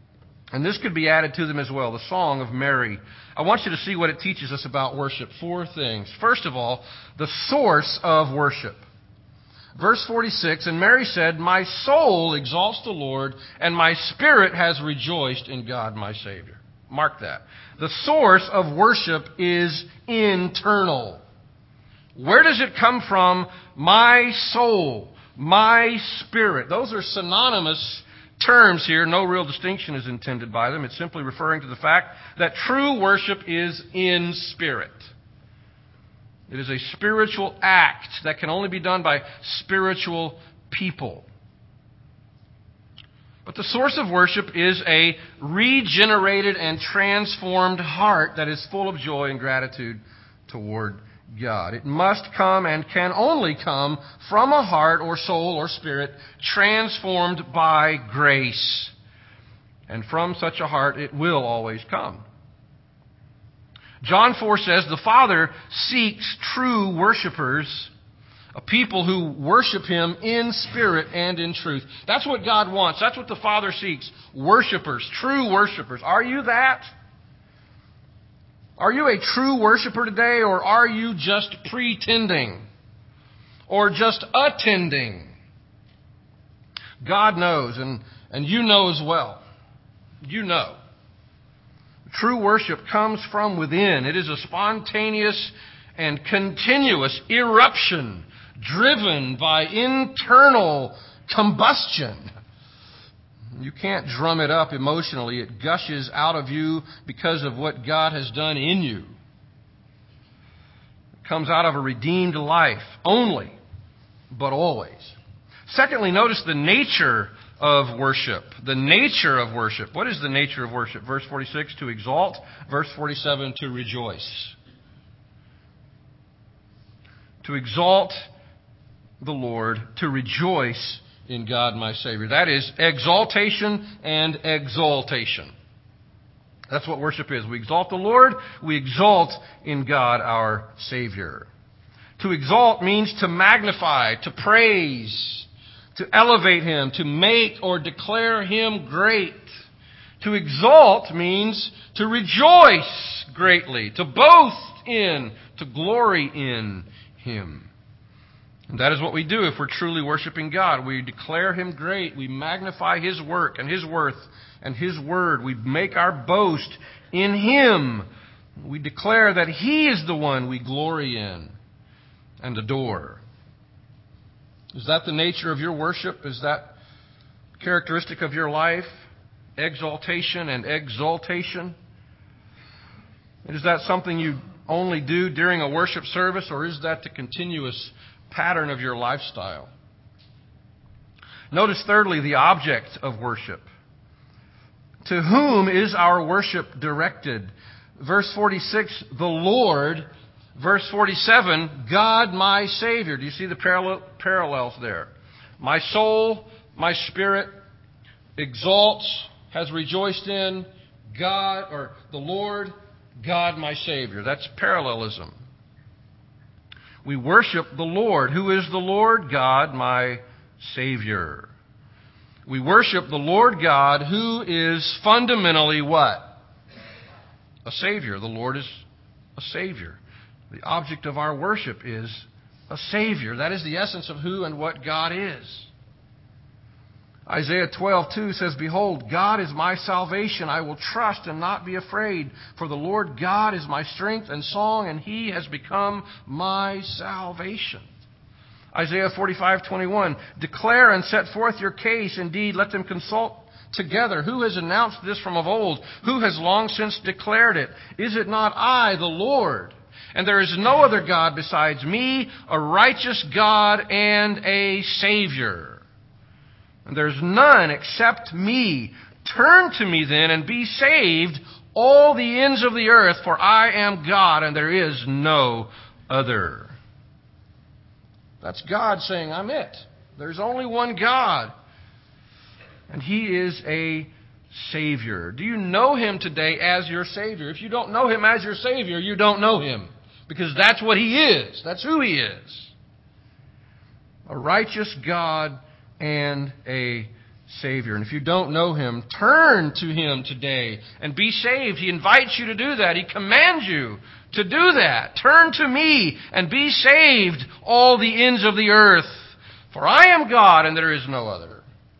And this could be added to them as well, the Song of Mary. I want you to see what it teaches us about worship. Four things. First of all, the source of worship. Verse forty-six, and Mary said, my soul exalts the Lord, and my spirit has rejoiced in God my Savior. Mark that. The source of worship is internal. Where does it come from? My soul, my spirit. Those are synonymous terms here. No real distinction is intended by them. It's simply referring to the fact that true worship is in spirit. It is a spiritual act that can only be done by spiritual people. But the source of worship is a regenerated and transformed heart that is full of joy and gratitude toward God. It must come and can only come from a heart or soul or spirit transformed by grace. And from such a heart it will always come. John four says, the Father seeks true worshipers, a people who worship Him in spirit and in truth. That's what God wants. That's what the Father seeks. Worshipers, true worshipers. Are you that? Are you a true worshiper today, or are you just pretending? Or just attending? God knows, and, and you know as well. You know. True worship comes from within. It is a spontaneous and continuous eruption driven by internal combustion. You can't drum it up emotionally. It gushes out of you because of what God has done in you. It comes out of a redeemed life only, but always. Secondly, notice the nature of worship. The nature of worship. What is the nature of worship? Verse forty-six, to exalt. Verse forty-seven, to rejoice. To exalt the Lord, to rejoice in God my Savior. That is exaltation and exaltation. That's what worship is. We exalt the Lord, we exalt in God our Savior. To exalt means to magnify, to praise, to elevate Him, to make or declare Him great. To exalt means to rejoice greatly, to boast in, to glory in Him. And that is what we do if we're truly worshiping God. We declare Him great. We magnify His work and His worth and His word. We make our boast in Him. We declare that He is the one we glory in and adore. Is that the nature of your worship? Is that characteristic of your life? Exaltation and exaltation? Is that something you only do during a worship service, or is that the continuous pattern of your lifestyle? Notice thirdly, the object of worship. To whom is our worship directed? Verse forty-six, the Lord. Verse forty-seven, God my Savior. Do you see the parallel, parallels there? My soul, my spirit exalts, has rejoiced in God, or the Lord, God my Savior. That's parallelism. We worship the Lord. Who is the Lord? God, my Savior. We worship the Lord God, who is fundamentally what? A Savior. The Lord is a Savior. The object of our worship is a Savior. That is the essence of who and what God is. Isaiah twelve two says, behold, God is my salvation. I will trust and not be afraid. For the Lord God is my strength and song, and He has become my salvation. Isaiah forty-five twenty-one, declare and set forth your case. Indeed, let them consult together. Who has announced this from of old? Who has long since declared it? Is it not I, the Lord? And there is no other God besides me, a righteous God and a Savior. And there's none except me. Turn to me then and be saved, all the ends of the earth, for I am God and there is no other. That's God saying, I'm it. There's only one God. And He is a Savior. Do you know Him today as your Savior? If you don't know Him as your Savior, you don't know Him. Because that's what He is. That's who He is. A righteous God and a Savior. And if you don't know Him, turn to Him today and be saved. He invites you to do that. He commands you to do that. Turn to me and be saved, all the ends of the earth. For I am God and there is no other.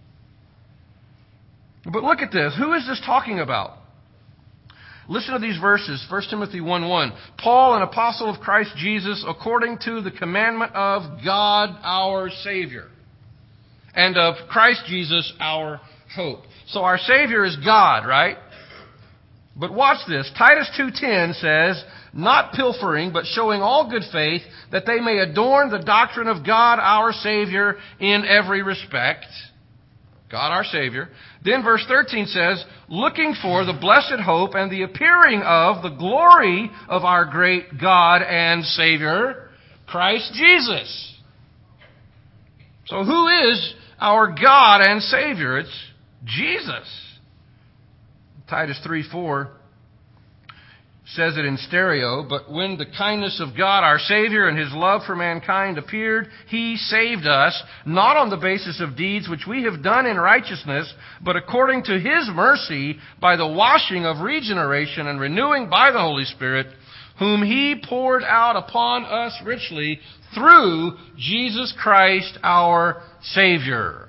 But look at this. Who is this talking about? Listen to these verses. First Timothy one one. Paul, an apostle of Christ Jesus, according to the commandment of God our Savior, and of Christ Jesus our hope. So our Savior is God, right? But watch this. Titus two ten says, not pilfering, but showing all good faith, that they may adorn the doctrine of God our Savior in every respect. God our Savior. Then verse thirteen says, looking for the blessed hope and the appearing of the glory of our great God and Savior, Christ Jesus. So who is our God and Savior? It's Jesus. Titus three four says it in stereo, but when the kindness of God our Savior and His love for mankind appeared, He saved us, not on the basis of deeds which we have done in righteousness, but according to His mercy, by the washing of regeneration and renewing by the Holy Spirit, whom He poured out upon us richly through Jesus Christ our Savior.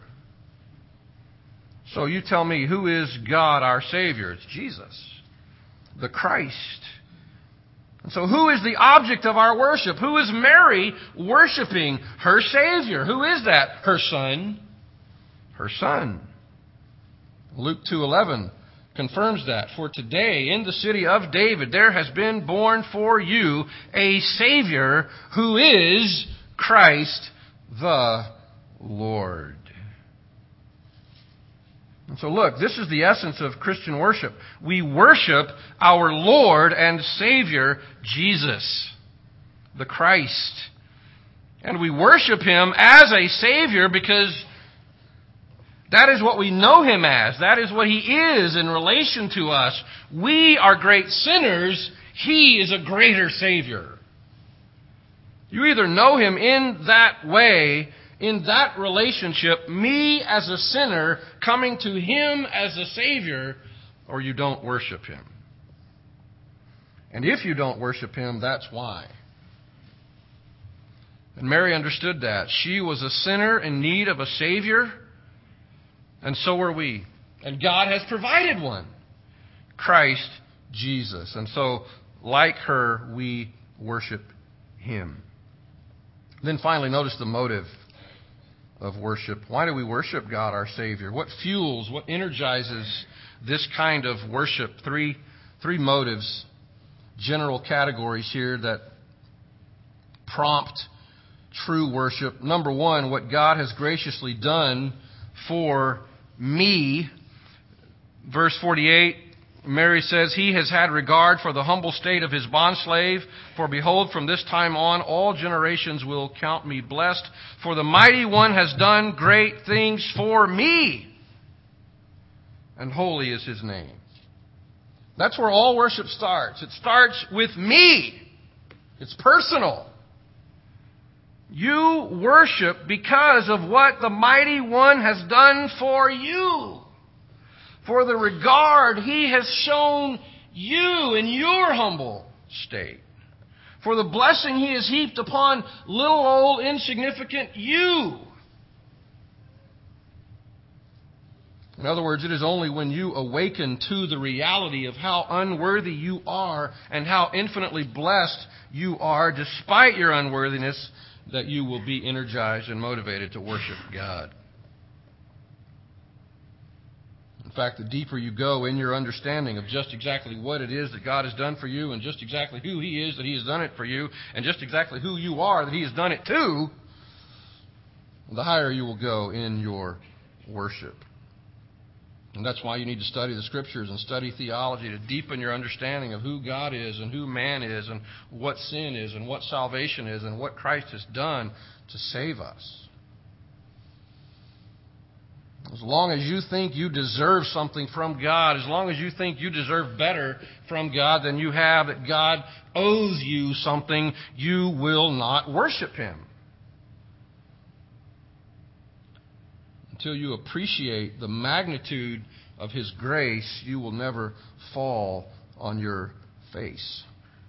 So you tell me, who is God our Savior? It's Jesus, the Christ. And so who is the object of our worship? Who is Mary worshiping? Her Savior. Who is that? Her Son. Her Son. Luke two eleven confirms that. For today in the city of David there has been born for you a Savior who is Christ the Lord. And so look, this is the essence of Christian worship. We worship our Lord and Savior, Jesus, the Christ. And we worship Him as a Savior because that is what we know Him as. That is what He is in relation to us. We are great sinners. He is a greater Savior. You either know Him in that way, in that relationship, me as a sinner coming to Him as a Savior, or you don't worship Him. And if you don't worship Him, that's why. And Mary understood that. She was a sinner in need of a Savior, and so are we. And God has provided one, Christ Jesus. And so, like her, we worship Him. Then finally, notice the motive of worship. Why do we worship God our Savior? What fuels, what energizes this kind of worship? Three, three motives, general categories here that prompt true worship. Number one, what God has graciously done for me. Verse forty-eight, Mary says, He has had regard for the humble state of His bondslave. For behold, from this time on, all generations will count me blessed. For the Mighty One has done great things for me. And holy is His name. That's where all worship starts. It starts with me. It's personal. You worship because of what the Mighty One has done for you. For the regard He has shown you in your humble state. For the blessing He has heaped upon little old insignificant you. In other words, it is only when you awaken to the reality of how unworthy you are and how infinitely blessed you are despite your unworthiness that you will be energized and motivated to worship God. In fact, the deeper you go in your understanding of just exactly what it is that God has done for you and just exactly who He is that He has done it for you and just exactly who you are that He has done it to, the higher you will go in your worship. And that's why you need to study the Scriptures and study theology to deepen your understanding of who God is and who man is and what sin is and what salvation is and what Christ has done to save us. As long as you think you deserve something from God, as long as you think you deserve better from God than you have, that God owes you something, you will not worship Him. until you appreciate the magnitude of His grace, you will never fall on your face.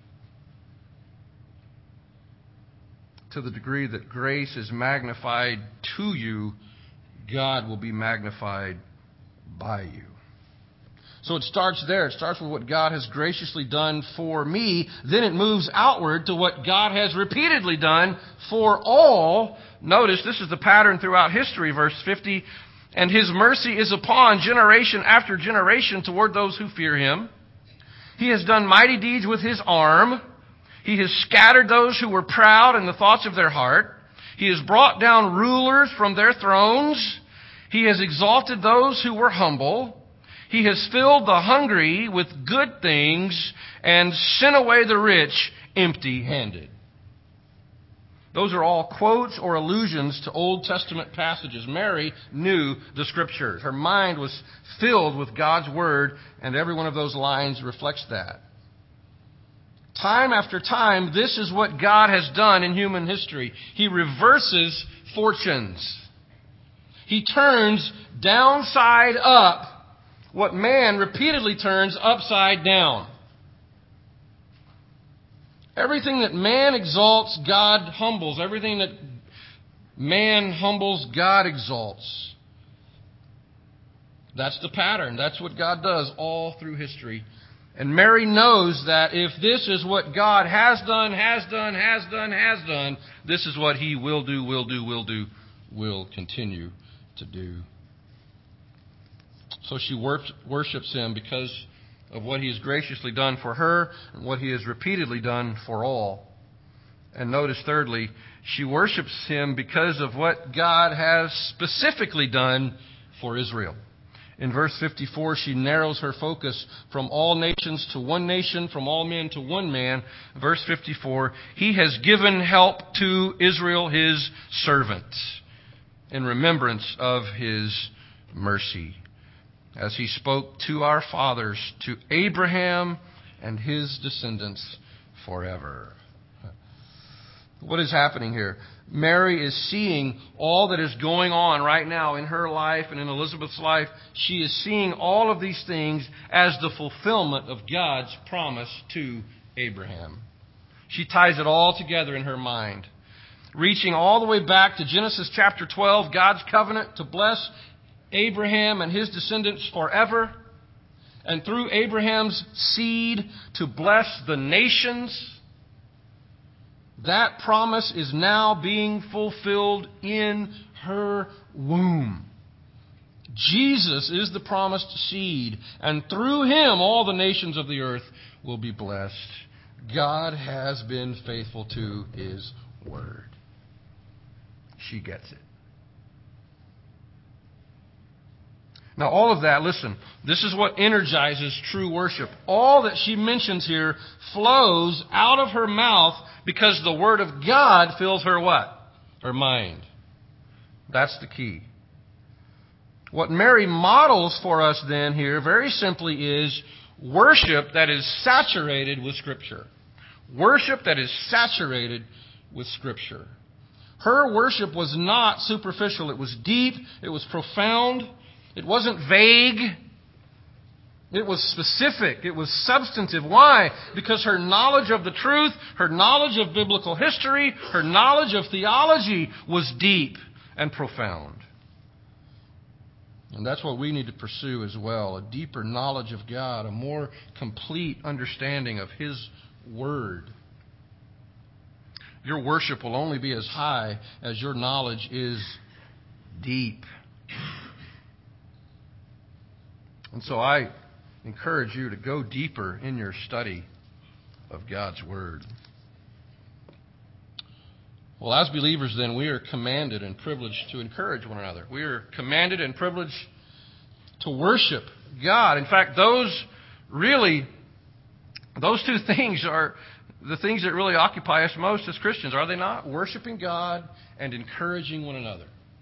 To the degree that grace is magnified to you, God will be magnified by you. So it starts there. It starts with what God has graciously done for me. Then it moves outward to what God has repeatedly done for all. Notice this is the pattern throughout history, verse fifty. And His mercy is upon generation after generation toward those who fear Him. He has done mighty deeds with His arm. He has scattered those who were proud in the thoughts of their heart. He has brought down rulers from their thrones. He has exalted those who were humble. He has filled the hungry with good things and sent away the rich empty-handed. Those are all quotes or allusions to Old Testament passages. Mary knew the Scriptures. Her mind was filled with God's Word, and every one of those lines reflects that. Time after time, this is what God has done in human history. He reverses fortunes. He turns downside up what man repeatedly turns upside down. Everything that man exalts, God humbles. Everything that man humbles, God exalts. That's the pattern. That's what God does all through history. And Mary knows that if this is what God has done, has done, has done, has done, this is what He will do, will do, will do, will continue to do. So she worships Him because of what He has graciously done for her and what He has repeatedly done for all. And notice, thirdly, she worships Him because of what God has specifically done for Israel. In verse fifty-four, she narrows her focus from all nations to one nation, from all men to one man. Verse fifty-four, He has given help to Israel, His servant, in remembrance of His mercy, as He spoke to our fathers, to Abraham and his descendants forever. What is happening here? Mary is seeing all that is going on right now in her life and in Elizabeth's life. She is seeing all of these things as the fulfillment of God's promise to Abraham. She ties it all together in her mind, reaching all the way back to Genesis chapter twelve, God's covenant to bless Abraham and his descendants forever, and through Abraham's seed to bless the nations. That promise is now being fulfilled in her womb. Jesus is the promised seed, and through Him all the nations of the earth will be blessed. God has been faithful to His word. She gets it. Now, all of that, listen, this is what energizes true worship. All that she mentions here flows out of her mouth because the Word of God fills her what? Her mind. That's the key. What Mary models for us then here, very simply, is worship that is saturated with Scripture. Worship that is saturated with Scripture. Her worship was not superficial. It was deep. It was profound. It wasn't vague. It was specific. It was substantive. Why? Because her knowledge of the truth, her knowledge of biblical history, her knowledge of theology was deep and profound. And that's what we need to pursue as well, a deeper knowledge of God, a more complete understanding of His Word. Your worship will only be as high as your knowledge is deep. And so I encourage you to go deeper in your study of God's Word. Well, as believers then, we are commanded and privileged to encourage one another. We are commanded and privileged to worship God. In fact, those really, those two things are the things that really occupy us most as Christians, are they not? Worshiping God and encouraging one another.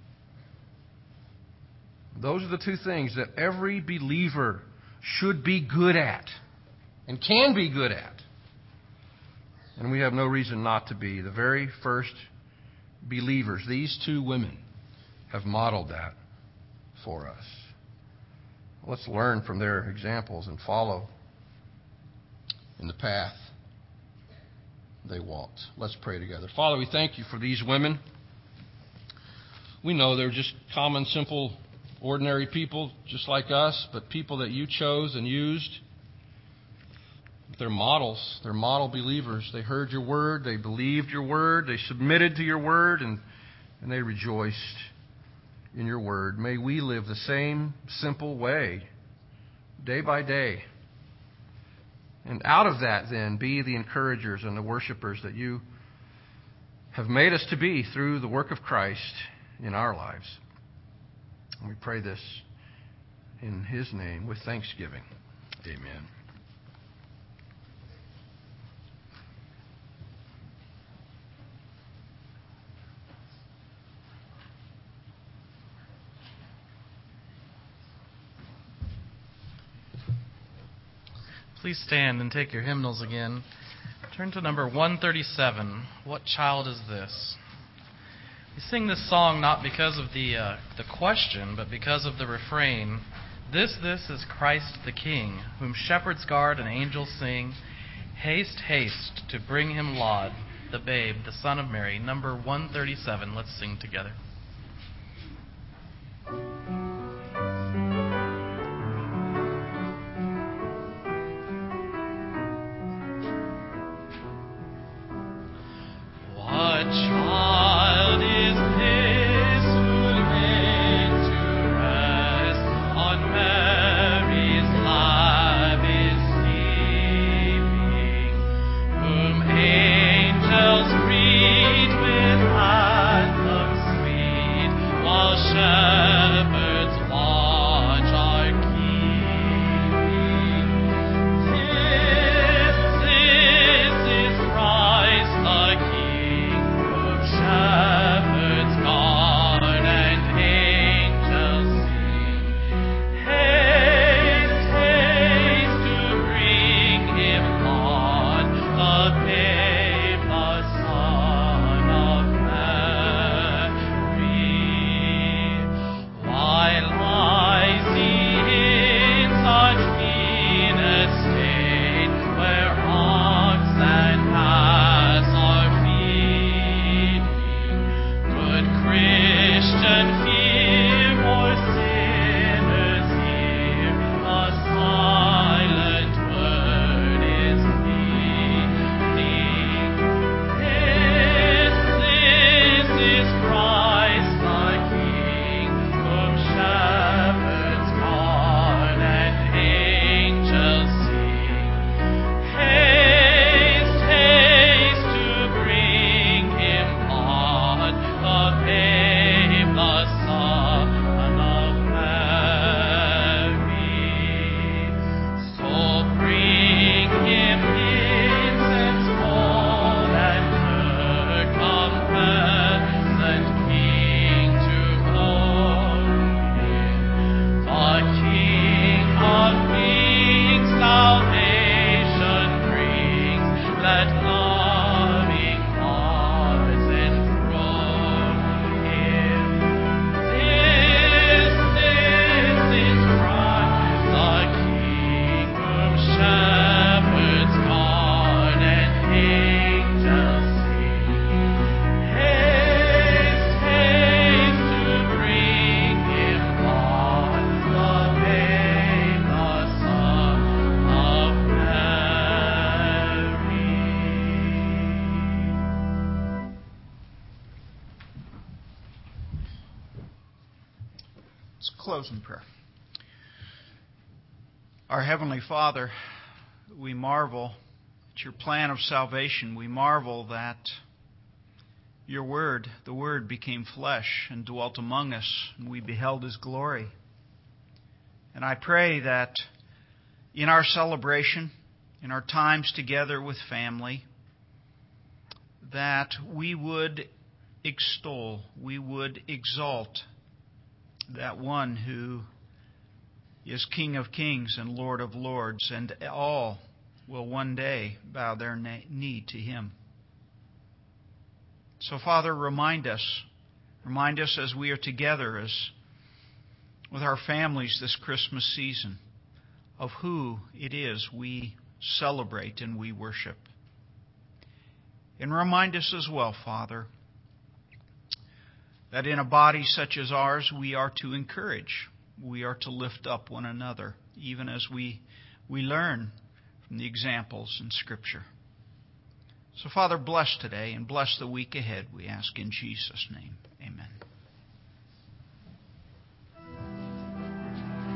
Those are the two things that every believer should be good at and can be good at. And we have no reason not to be. The very first believers, these two women, have modeled that for us. Let's learn from their examples and follow in the path they walked. Let's pray together. Father, we thank you for these women. We know they're just common, simple, ordinary people just like us, but people that you chose and used. They're models. They're model believers. They heard your word. They believed your word. They submitted to your word, and, and they rejoiced in your word. May we live the same simple way, day by day. And out of that, then, be the encouragers and the worshipers that you have made us to be through the work of Christ in our lives. And we pray this in His name with thanksgiving. Amen. Please stand and take your hymnals again. Turn to number one thirty-seven. What child is this? We sing this song not because of the uh, the question, but because of the refrain. This, this is Christ the King, whom shepherds guard and angels sing. Haste, haste, to bring him laud, the babe, the Son of Mary. Number one thirty-seven. Let's sing together. Close in prayer. Our Heavenly Father, we marvel at your plan of salvation. We marvel that your Word, the Word, became flesh and dwelt among us, and we beheld His glory. And I pray that in our celebration, in our times together with family, that we would extol, we would exalt that one who is King of Kings and Lord of Lords, and all will one day bow their knee to Him. So, Father, remind us, remind us as we are together, as with our families this Christmas season of who it is we celebrate and we worship. And remind us as well, Father, that in a body such as ours, we are to encourage, we are to lift up one another, even as we, we learn from the examples in Scripture. So, Father, bless today and bless the week ahead, we ask in Jesus' name.